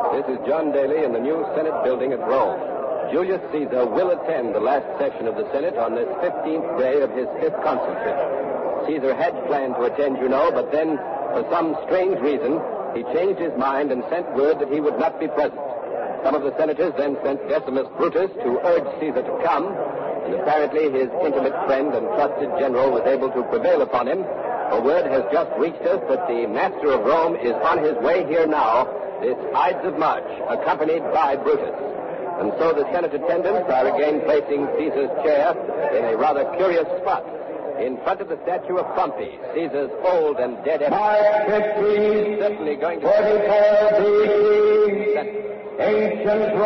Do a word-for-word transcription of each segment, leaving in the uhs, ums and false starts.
This is John Daly in the new Senate building at Rome. Julius Caesar will attend the last session of the Senate on this fifteenth day of his fifth consulship. Caesar had planned to attend, you know, but then, for some strange reason, he changed his mind and sent word that he would not be present. Some of the senators then sent Decimus Brutus to urge Caesar to come, and apparently his intimate friend and trusted general was able to prevail upon him. A word has just reached us that the master of Rome is on his way here now, this Ides of March, accompanied by Brutus. And so the Senate attendants are again placing Caesar's chair in a rather curious spot, in front of the statue of Pompey, Caesar's old and dead enemy. March fifteenth, certainly going to forty-four B C, ancient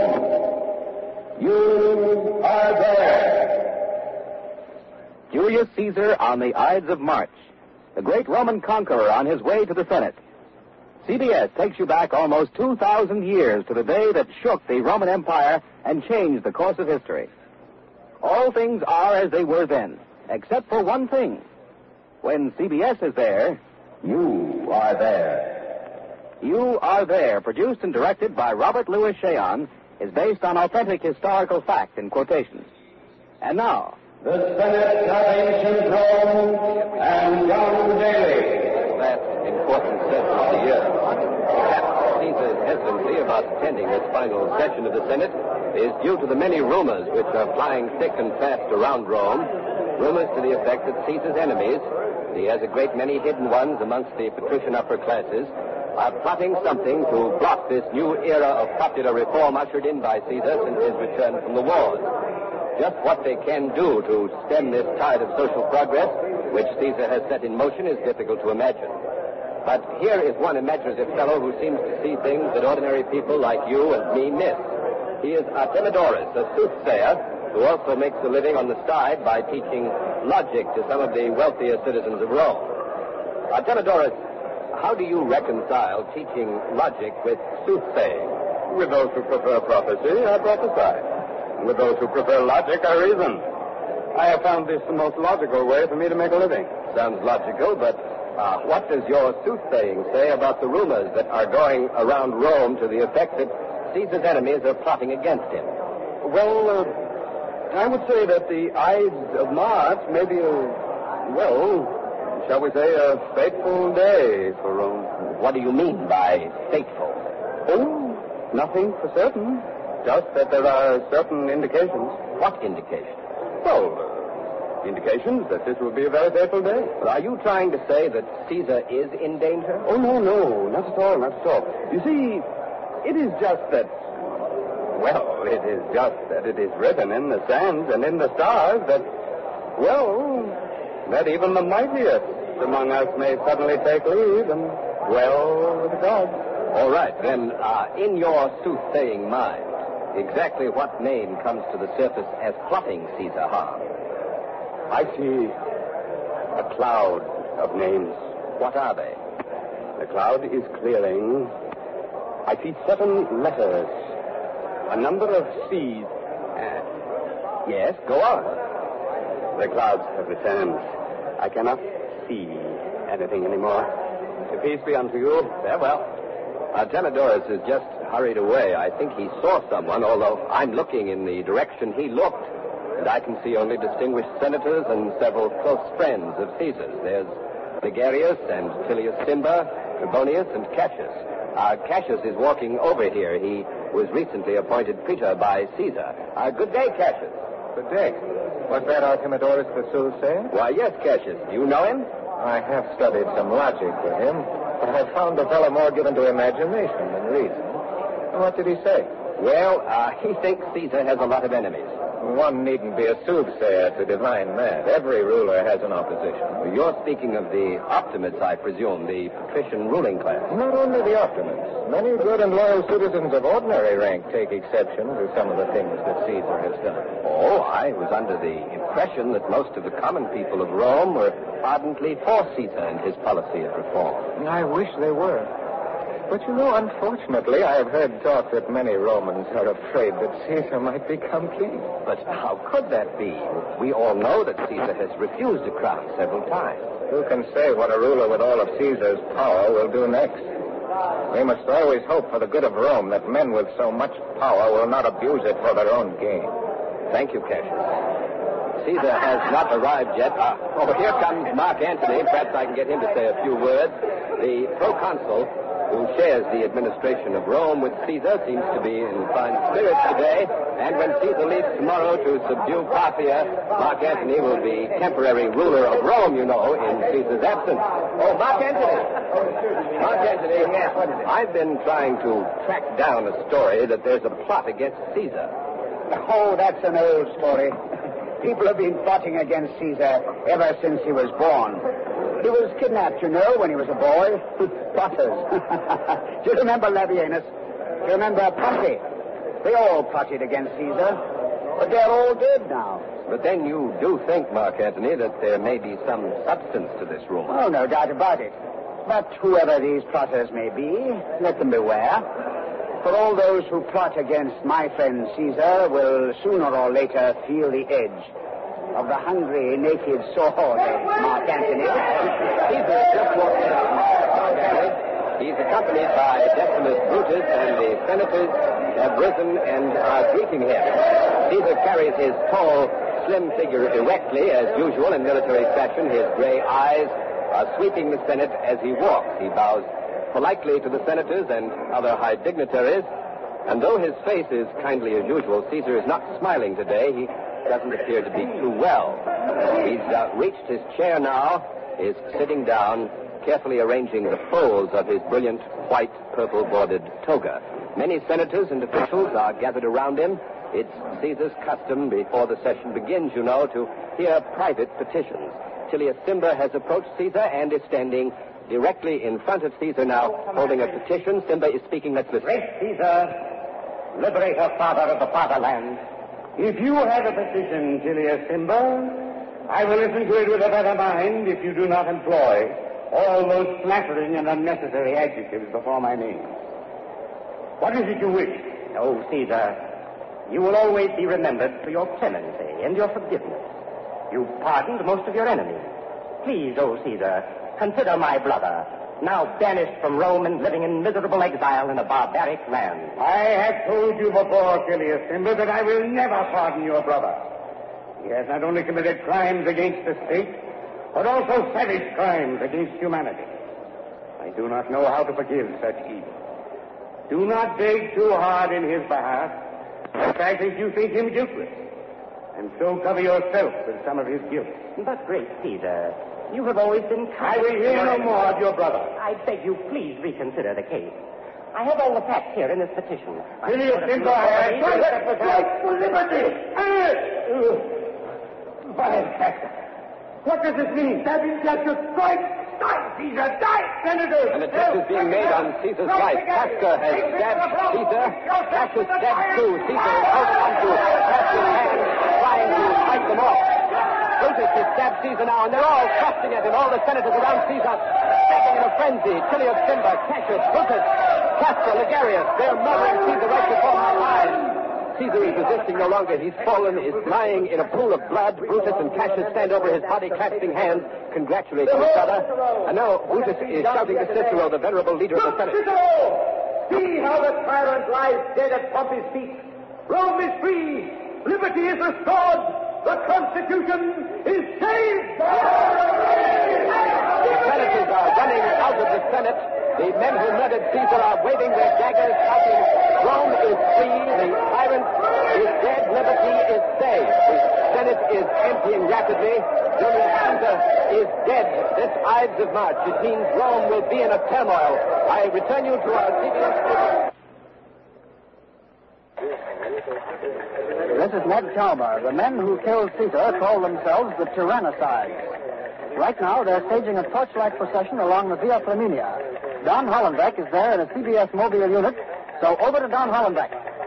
Rome. You are there. Julius Caesar on the Ides of March, the great Roman conqueror on his way to the Senate. C B S takes you back almost two thousand years to the day that shook the Roman Empire and changed the course of history. All things are as they were then, except for one thing. When C B S is there, You are there. You Are There, produced and directed by Robert Louis Cheon, is based on authentic historical fact and quotations. And now, The Senate of ancient Rome and John Daly. last important session of the year. Perhaps Caesar's hesitancy about attending this final session of the Senate is due to the many rumors which are flying thick and fast around Rome. Rumors to the effect that Caesar's enemies, he has a great many hidden ones amongst the patrician upper classes, are plotting something to block this new era of popular reform ushered in by Caesar since his return from the wars. Just what they can do to stem this tide of social progress, which Caesar has set in motion, is difficult to imagine. But here is one imaginative fellow who seems to see things that ordinary people like you and me miss. He is Artemidorus, a soothsayer, who also makes a living on the side by teaching logic to some of the wealthier citizens of Rome. Artemidorus, how do you reconcile teaching logic with soothsaying? With those who prefer prophecy, I prophesy. With those who prefer logic, I reason. I have found this the most logical way for me to make a living. Sounds logical, but uh, what does your soothsaying say about the rumors that are going around Rome to the effect that Caesar's enemies are plotting against him? Well, uh, I would say that the Ides of March may be a, well, shall we say, a fateful day for Rome. What do you mean by fateful? Oh, nothing for certain. Just that there are certain indications. What indications? Well, uh, indications that this will be a very fateful day. But are you trying to say that Caesar is in danger? Oh, no, no, not at all, not at all. You see, it is just that, well, it is just that it is written in the sands and in the stars that, well, that even the mightiest among us may suddenly take leave and dwell with God. All right, then, uh, in your soothsaying mind, exactly what name comes to the surface as plotting Caesar harm? I see a cloud of names. What are they? The cloud is clearing. I see seven letters, a number of C's. Uh, yes, go on. The clouds have returned. I cannot see anything anymore. Peace be unto you. Farewell. Artemidorus has just hurried away. I think he saw someone, although I'm looking in the direction he looked, and I can see only distinguished senators and several close friends of Caesar's. There's Ligarius and Tilius Cimber, Trebonius, and Cassius. Uh, Cassius is walking over here. He was recently appointed praetor by Caesar. Uh, good day, Cassius. Good day. Was that Artemidorus the soothsayer? Why, yes, Cassius. Do you know him? I have studied some logic with him, but I've found the fellow more given to imagination than reason. What did he say? Well, uh, he thinks Caesar has a lot of enemies. One needn't be a soothsayer to divine that. Every ruler has an opposition. You're speaking of the Optimates, I presume, the patrician ruling class. Not only the Optimates. Many good and loyal citizens of ordinary rank take exception to some of the things that Caesar has done. Oh, I was under the impression that most of the common people of Rome were ardently for Caesar and his policy of reform. I wish they were. But you know, unfortunately, I have heard talk that many Romans are afraid that Caesar might become king. But how could that be? We all know that Caesar has refused a crown several times. Who can say what a ruler with all of Caesar's power will do next? We must always hope for the good of Rome that men with so much power will not abuse it for their own gain. Thank you, Cassius. Caesar has not arrived yet. Uh, oh, here comes Mark Antony. Perhaps I can get him to say a few words. The proconsul who shares the administration of Rome with Caesar seems to be in fine spirits today. And when Caesar leaves tomorrow to subdue Parthia, Mark Antony will be temporary ruler of Rome, you know, in Caesar's absence. Oh, Mark Antony. Mark Antony, I've been trying to track down a story that there's a plot against Caesar. Oh, that's an old story. People have been plotting against Caesar ever since he was born. He was kidnapped, you know, when he was a boy. Plotters. Do you remember Labienus? Do you remember Pompey? They all plotted against Caesar, but they're all dead now. But then you do think, Mark Antony, that there may be some substance to this rumor. Oh, no doubt about it. But whoever these plotters may be, let them beware. For all those who plot against my friend Caesar will sooner or later feel the edge of the hungry, naked sword of Mark Antony. Caesar has just walked in. Mark Antony. He's accompanied by Decimus Brutus, and the senators have risen and are greeting him. Caesar carries his tall, slim figure erectly, as usual in military fashion. His gray eyes are sweeping the Senate as he walks. He bows politely to the senators and other high dignitaries. And though his face is kindly as usual, Caesar is not smiling today. He doesn't appear to be too well. He's uh, reached his chair now, is sitting down, carefully arranging the folds of his brilliant white, purple-bordered toga. Many senators and officials are gathered around him. It's Caesar's custom before the session begins, you know, to hear private petitions. Tullius Cimber has approached Caesar and is standing directly in front of Caesar now, holding a petition. Cimber is speaking. Let's listen. Great Caesar, liberator, father of the fatherland, if you have a petition, Tullius Cimber, I will listen to it with a better mind if you do not employ all those flattering and unnecessary adjectives before my name. What is it you wish? Oh, Caesar, you will always be remembered for your clemency and your forgiveness. You pardoned most of your enemies. Please, oh, Caesar, consider my brother, now banished from Rome and living in miserable exile in a barbaric land. I have told you before, Tullius Cimber, that I will never pardon your brother. He has not only committed crimes against the state, but also savage crimes against humanity. I do not know how to forgive such evil. Do not beg too hard in his behalf. The fact is, you think him guiltless, and so cover yourself with some of his guilt. But, great Caesar, you have always been kind. I will hear no more of your brother. I beg you, please reconsider the case. I have all the facts here in this petition. Tullius Cimber, I have right to liberty. Benefactor. What does this mean? Having just to strike. Die, Caesar, die, senators! An attempt is being made on Caesar's life. Casca has stabbed Caesar. Cassius stabs too. Caesar is held onto Cassius' hands, trying to fight them off. Brutus has stabbed Caesar now, and they're all thrusting at him. All the senators around Caesar, stabbing in a frenzy. Tullius Cimber, Cassius, Brutus, Casca, Ligarius. They're murdering Caesar right before my eyes. Caesar is resisting no longer. He's fallen, is lying in a pool of blood. Brutus and Cassius stand over his body, clasping hands, congratulating each other. And now Brutus is shouting to Cicero, the venerable leader of the Senate. Cicero! See how the tyrant lies dead at Pompey's feet. Rome is free. Liberty is restored. The Constitution is saved. The senators are running out of the Senate. The men who murdered Caesar are waving their daggers, shouting, Rome is free, the tyrant is dead, liberty is saved. The Senate is emptying rapidly. Julius Caesar is dead this Ides of March. It means Rome will be in a turmoil. I return you to our C B S studio. This is Ned Talbot. The men who killed Caesar call themselves the Tyrannicides. Right now, they're staging a torchlight procession along the Via Flaminia. Don Hollenbeck is there in a C B S mobile unit, so over to Don Hollenbeck.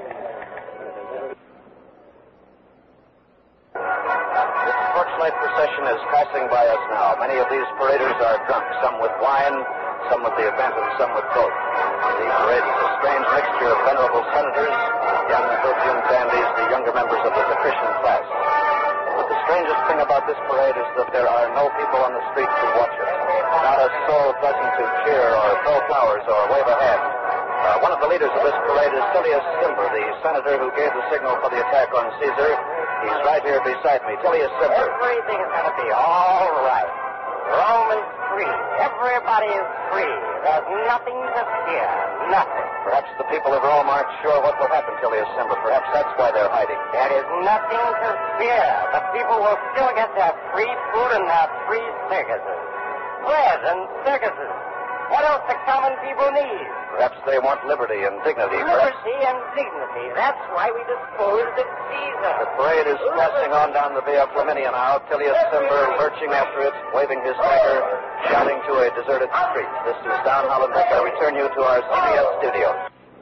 This torchlight procession is passing by us now. Many of these paraders are drunk, some with wine, some with the event, and some with both. The parade is a strange mixture of venerable senators, young Phrygian dandies, the younger members of the patrician class. But the strangest thing about about this parade is that there are no people on the street to watch it. Not a soul present to cheer or throw flowers or wave a hand. Uh, one of the leaders of this parade is Tilius Cimber, the senator who gave the signal for the attack on Caesar. He's right here beside me. Tilius Cimber. Everything is going to be all right. Rome is free. Everybody is free. There's nothing to fear. Nothing. Perhaps the people of Rome aren't sure what will happen, Tilius Cimber. Perhaps that's why they're hiding. There is nothing to fear. The people will still get their free food and their free circuses. Bread and circuses. What else the common people need? Perhaps they want liberty and dignity. Liberty and dignity. That's why we disposed of Caesar. The parade is passing on down the Via Flaminia now. Tilius Cimber lurching after it, waving his finger, shouting to a deserted street. This is Don Hollenbeck. I return you to our C B S studios.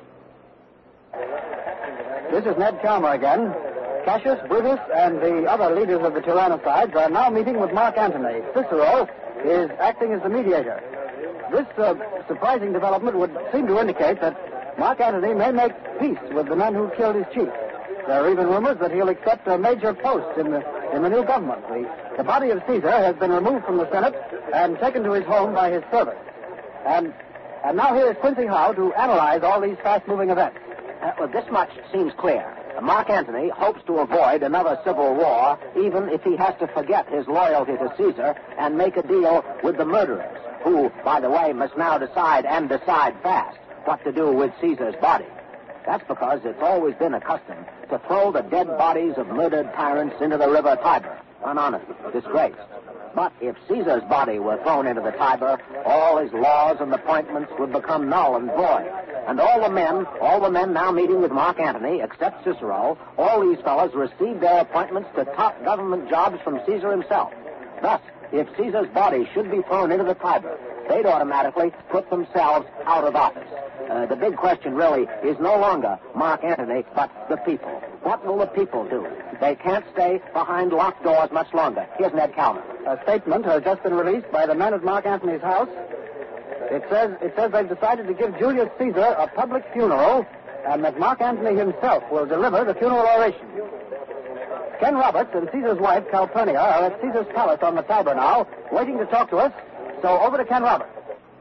This is Ned Chalmer again. Cassius, Brutus, and the other leaders of the Tyrannocides are now meeting with Mark Antony. Cicero is acting as the mediator. This uh, surprising development would seem to indicate that Mark Antony may make peace with the men who killed his chief. There are even rumors that he'll accept a major post in the in the new government. The, the body of Caesar has been removed from the Senate and taken to his home by his servants. And and now here is Quincy Howe to analyze all these fast-moving events. Uh, well, this much seems clear. Mark Antony hopes to avoid another civil war, even if he has to forget his loyalty to Caesar and make a deal with the murderers, who, by the way, must now decide, and decide fast, what to do with Caesar's body. That's because it's always been a custom to throw the dead bodies of murdered tyrants into the river Tiber, unhonest, disgraced. But if Caesar's body were thrown into the Tiber, all his laws and appointments would become null and void. And all the men, all the men now meeting with Mark Antony, except Cicero, all these fellows received their appointments to top government jobs from Caesar himself. Thus, if Caesar's body should be thrown into the Tiber, they'd automatically put themselves out of office. Uh, the big question really is no longer Mark Antony, but the people. What will the people do? They can't stay behind locked doors much longer. Here's Ned Chalmer. A statement has just been released by the men at Mark Antony's house. It says it says they've decided to give Julius Caesar a public funeral, and that Mark Antony himself will deliver the funeral oration. Ken Roberts and Caesar's wife, Calpurnia, are at Caesar's palace on the Tiber now, waiting to talk to us. So over to Ken Roberts.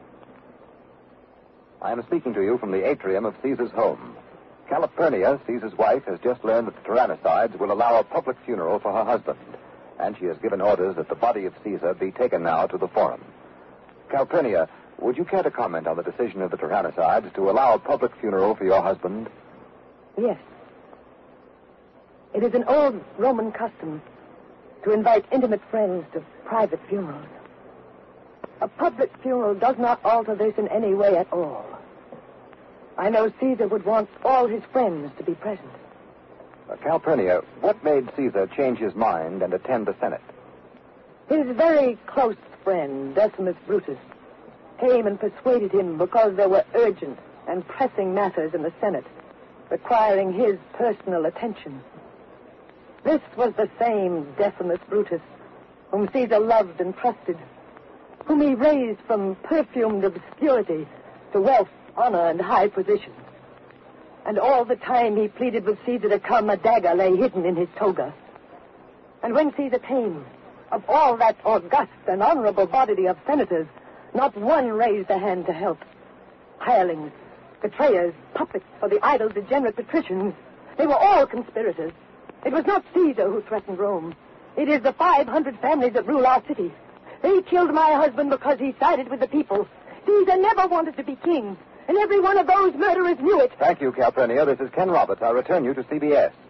I am speaking to you from the atrium of Caesar's home. Calpurnia, Caesar's wife, has just learned that the Tyrannocides will allow a public funeral for her husband, and she has given orders that the body of Caesar be taken now to the Forum. Calpurnia, would you care to comment on the decision of the Tyrannocides to allow a public funeral for your husband? Yes. It is an old Roman custom to invite intimate friends to private funerals. A public funeral does not alter this in any way at all. I know Caesar would want all his friends to be present. Uh, Calpurnia, what made Caesar change his mind and attend the Senate? His very close friend, Decimus Brutus, came and persuaded him because there were urgent and pressing matters in the Senate requiring his personal attention. This was the same Decimus Brutus whom Caesar loved and trusted, whom he raised from perfumed obscurity to wealth, honor, and high position. And all the time he pleaded with Caesar to come, a dagger lay hidden in his toga. And when Caesar came, of all that august and honorable body of senators, not one raised a hand to help. Hirelings, betrayers, puppets for the idle, degenerate patricians, they were all conspirators. It was not Caesar who threatened Rome. It is the five hundred families that rule our city. They killed my husband because he sided with the people. Caesar never wanted to be king, and every one of those murderers knew it. Thank you, Calpurnia. This is Ken Roberts. I return you to C B S.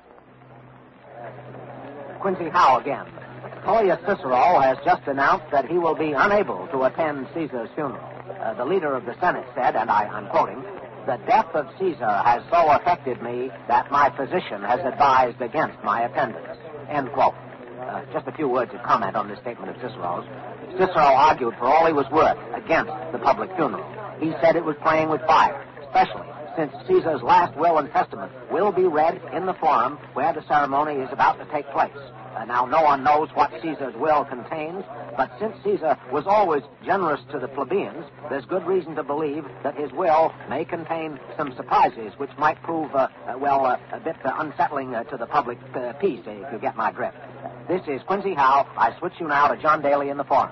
Quincy Howe again. Tullius Cicero has just announced that he will be unable to attend Caesar's funeral. Uh, the leader of the Senate said, and I, I'm quoting, "The death of Caesar has so affected me that my physician has advised against my attendance." End quote. Uh, just a few words of comment on this statement of Cicero's. Cicero argued for all he was worth against the public funeral. He said it was playing with fire, especially since Caesar's last will and testament will be read in the Forum where the ceremony is about to take place. Uh, now, no one knows what Caesar's will contains, but since Caesar was always generous to the plebeians, there's good reason to believe that his will may contain some surprises which might prove, uh, uh, well, uh, a bit uh, unsettling uh, to the public uh, peace, if you get my drift. This is Quincy Howe. I switch you now to John Daly in the Forum.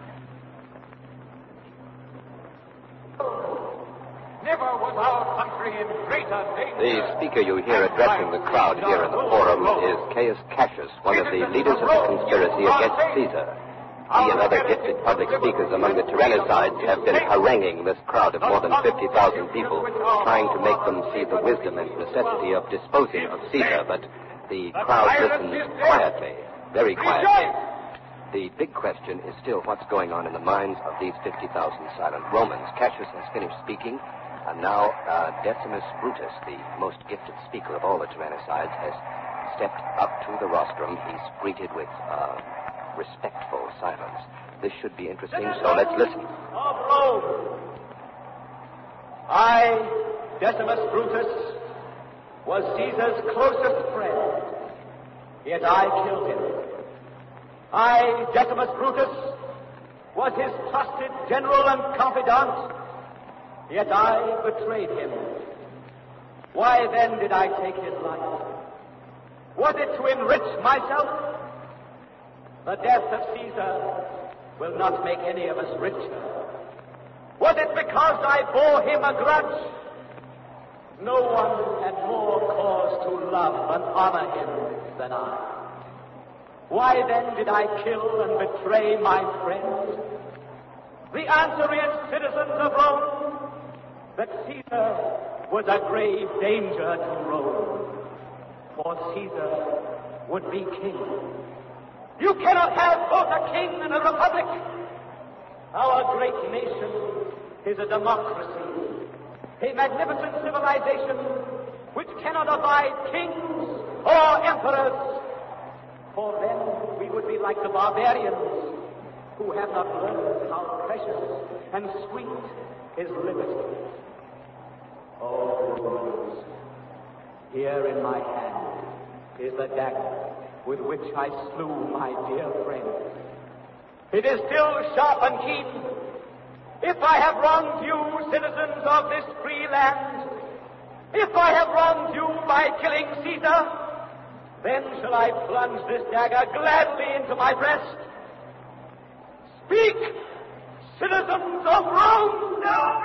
Never was our country in greater danger. The speaker you hear addressing the crowd here in the Forum is Caius Cassius, one of the leaders of the conspiracy against Caesar. He and other gifted public speakers among the Tyrannicides have been haranguing this crowd of more than fifty thousand people, trying to make them see the wisdom and necessity of disposing of Caesar, but the crowd listens quietly, very quietly. The big question is still what's going on in the minds of these fifty thousand silent Romans. Cassius has finished speaking, and now uh, Decimus Brutus, the most gifted speaker of all the Tyrannicides, has stepped up to the rostrum. He's greeted with uh, respectful silence. This should be interesting, so let's listen. Of Rome, I, Decimus Brutus, was Caesar's closest friend, yet I killed him. I, Decimus Brutus, was his trusted general and confidant, yet I betrayed him. Why then did I take his life? Was it to enrich myself? The death of Caesar will not make any of us richer. Was it because I bore him a grudge? No one had more cause to love and honor him than I. Why then did I kill and betray my friend? The answer is, citizens of Rome, that Caesar was a grave danger to Rome. For Caesar would be king. You cannot have both a king and a republic. Our great nation is a democracy, a magnificent civilization which cannot abide kings or emperors. For then we would be like the barbarians who have not learned how precious and sweet is liberty. Oh, Romans, here in my hand is the dagger with which I slew my dear friend. It is still sharp and keen. If I have wronged you, citizens of this free land, if I have wronged you by killing Caesar, then shall I plunge this dagger gladly into my breast. Speak, citizens of Rome!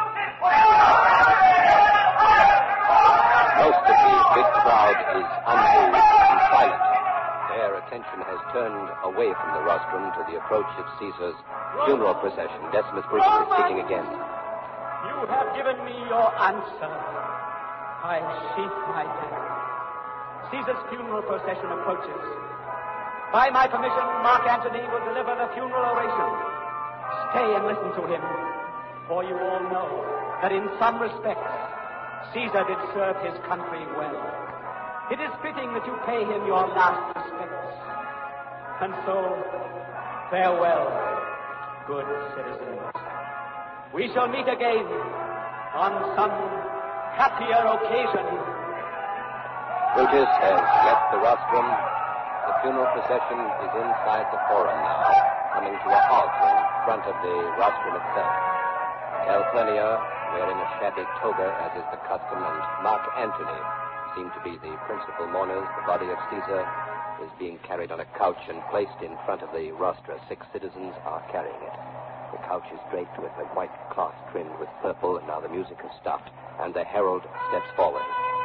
Most of the big crowd is unmoved and silent. Their attention has turned away from the rostrum to the approach of Caesar's funeral procession. Decimus Brutus is speaking again. You have given me your answer. I sheath my dagger. Caesar's funeral procession approaches. By my permission, Mark Antony will deliver the funeral oration. Stay and listen to him, for you all know that in some respects, Caesar did serve his country well. It is fitting that you pay him your last respects. And so, farewell, good citizens. We shall meet again on some happier occasion. Brutus has left the rostrum. The funeral procession is inside the Forum now, coming to a halt in front of the rostrum itself. Calpurnia, wearing a shabby toga, as is the custom, and Mark Antony seem to be the principal mourners. The body of Caesar is being carried on a couch and placed in front of the rostra. Six citizens are carrying it. The couch is draped with a white cloth trimmed with purple, and now the music has stopped, and the herald steps forward.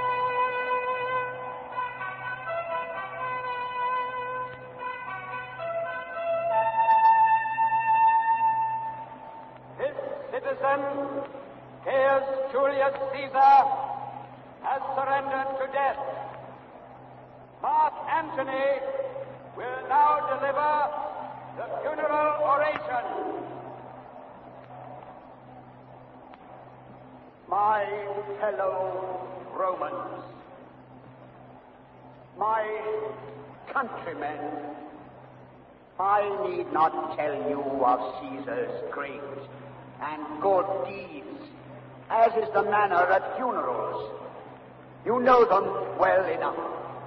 This citizen, Gaius Julius Caesar, has surrendered to death. Mark Antony will now deliver the funeral oration. My fellow Romans, my countrymen, I need not tell you of Caesar's great and good deeds, as is the manner at funerals. You know them well enough.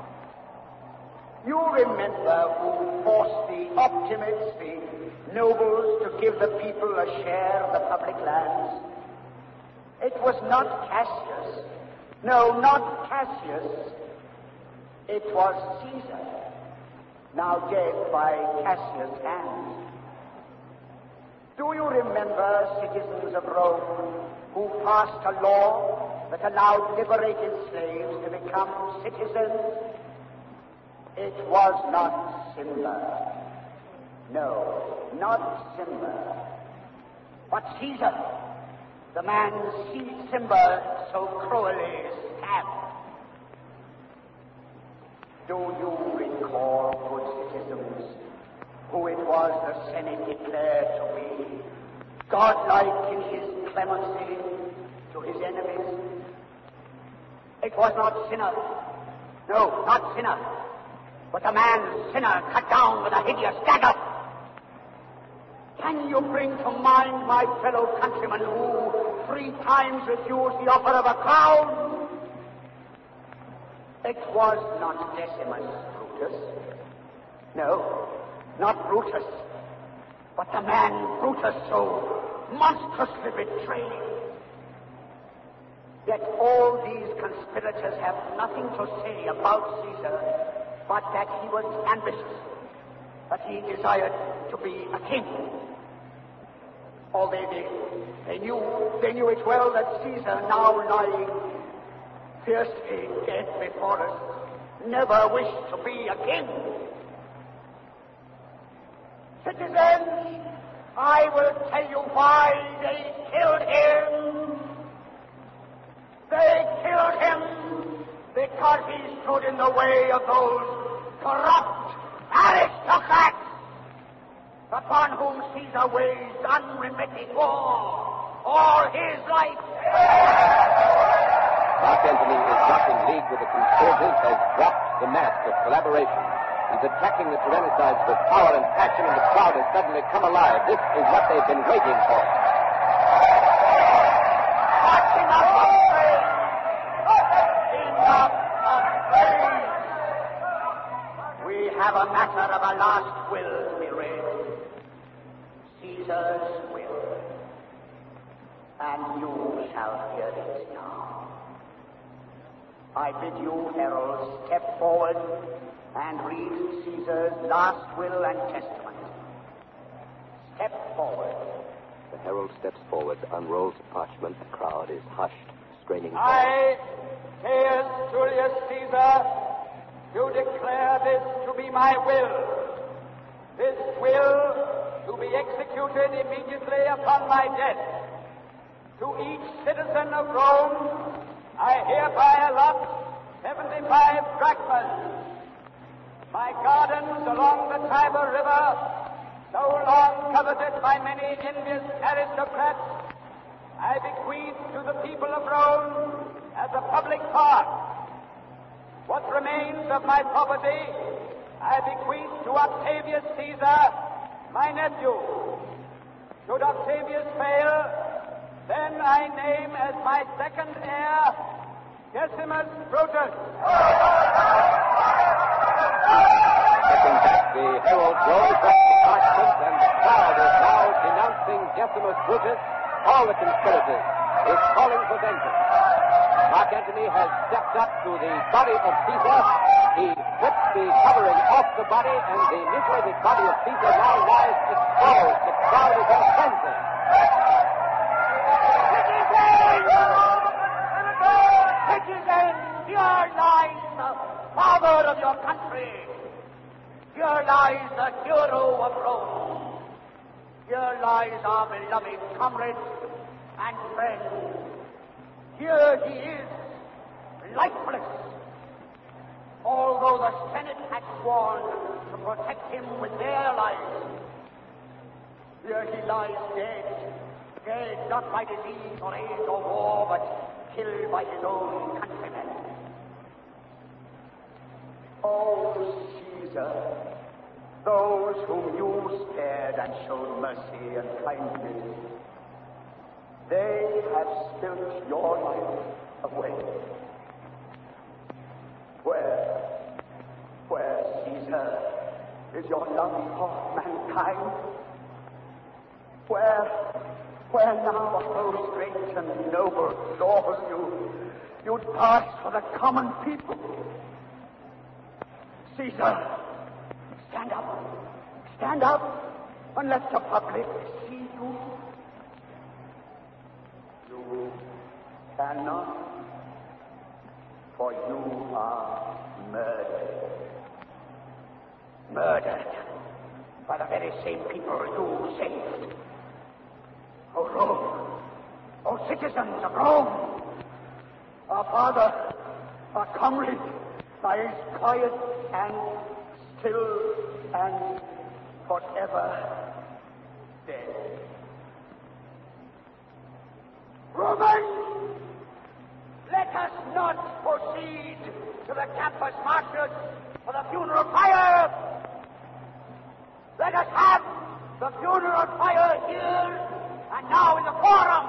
You remember who forced the optimates, the nobles, to give the people a share of the public lands. It was not Cassius. No, not Cassius. It was Caesar. now dead by Cassius' hand. Do you remember, citizens of Rome, who passed a law that allowed liberated slaves to become citizens? It was not Simba. No, not Simba. But Caesar, the man Simba so cruelly stabbed. Do you recall, good citizens, who it was the Senate declared to be godlike in his clemency to his enemies? It was not Cinna. No, not Cinna. But the man Cinna cut down with a hideous dagger. Can you bring to mind, my fellow countrymen, who three times refused the offer of a crown? It was not Decimus Brutus. No, not Brutus, but the man Brutus so monstrously betrayed. Yet all these conspirators have nothing to say about Caesar, but that he was ambitious, that he desired to be a king. All they did, they knew, they knew it well that Caesar, now lying fiercely dead before us, never wished to be a king. Citizens, I will tell you why they killed him. They killed him because he stood in the way of those corrupt aristocrats upon whom Caesar waged unremitting war all his life. Mark Antony is not in league with the conspirators, has dropped the mask of collaboration. He's attacking the Tyrannicides with power and passion, and the crowd has suddenly come alive. This is what they've been waiting for. That's enough of praise! Enough of praise! We have a matter of a last will to be read. Caesar's will. And you shall hear it now. I bid you, heralds, step forward and read Caesar's last will and testament. Step forward. The herald steps forward, unrolls the parchment. The crowd is hushed, straining forward. I, Caius Julius Caesar, do declare this to be my will. This will to be executed immediately upon my death. To each citizen of Rome, I hereby allot seventy-five drachmas. My gardens along the Tiber River, so long coveted by many envious aristocrats, I bequeath to the people of Rome as a public park. What remains of my property, I bequeath to Octavius Caesar, my nephew. Should Octavius fail, then I name as my second heir Decimus Brutus. Stepping back, the herald rolls up the parchment, and the crowd is now denouncing Decimus Brutus. All the conspirators is calling for vengeance. Mark Antony has stepped up to the body of Caesar. He flips the covering off the body, and the mutilated body of Caesar now lies exposed. The crowd is in frenzy. Citizens, here lies the father of your country. Here lies the hero of Rome. Here lies our beloved comrade and friend. Here he is, lifeless. Although the Senate had sworn to protect him with their lives, here he lies dead. Dead not by disease or age or war, but killed by his own countrymen. Oh, Caesar, those whom you spared and showed mercy and kindness, they have spilt your life away. Where, where, Caesar, is your love for mankind? Where, where now are those great and noble laws you, you'd pass for the common people? Caesar, Stand up. Stand up and let the public see you. You cannot, for you are murdered. Murdered by the very same people you saved. O Rome, O citizens of Rome, our father, our comrade, lies quiet and still and forever dead. Romans, let us not proceed to the campus martius for the funeral fire. Let us have the funeral fire here and now in the forum.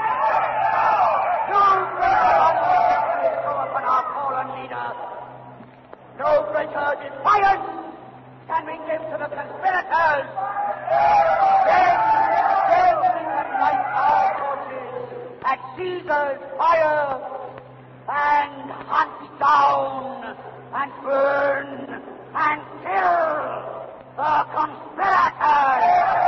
No greater honor can we show upon our fallen leader. No greater defiance can we give to the conspirators. Then, then we can light our torches at Caesar's fire and hunt down and burn and kill the conspirators.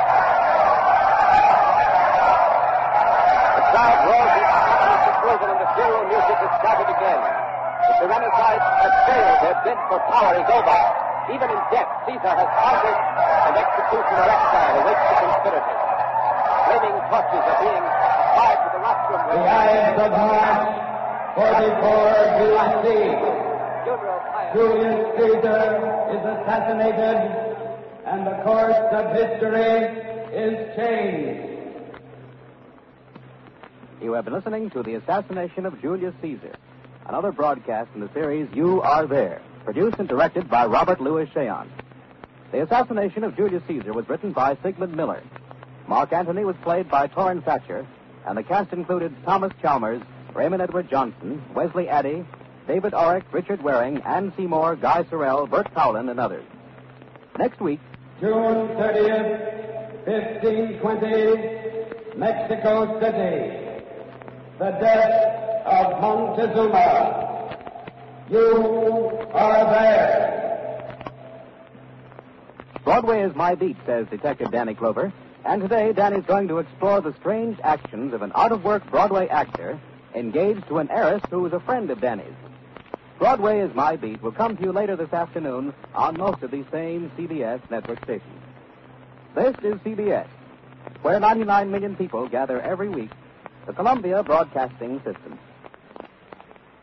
The crowd roars its happiness approval and the funeral music is started again. The Tyrannicide has failed. Their bid for power is over. Even in death, Caesar has conquered, and execution or exile awaits the conspirators. Flaming torches are being applied to the rostrum. The Ides of March, forty-four B C. Julius Caesar is assassinated, and the course of history is changed. You have been listening to The Assassination of Julius Caesar, another broadcast in the series You Are There, produced and directed by Robert Louis Cheon. The Assassination of Julius Caesar was written by Sigmund Miller. Mark Antony was played by Torrin Thatcher, and the cast included Thomas Chalmers, Raymond Edward Johnson, Wesley Addy, David Orrick, Richard Waring, Ann Seymour, Guy Sorrell, Bert Cowlin, and others. Next week, June thirtieth, fifteen twenty, Mexico City. The death of Montezuma. You are there. Broadway is my beat, says Detective Danny Clover. And today, Danny's going to explore the strange actions of an out-of-work Broadway actor engaged to an heiress who is a friend of Danny's. Broadway is my beat will come to you later this afternoon on most of these same C B S network stations. This is C B S, where ninety-nine million people gather every week, the Columbia Broadcasting System.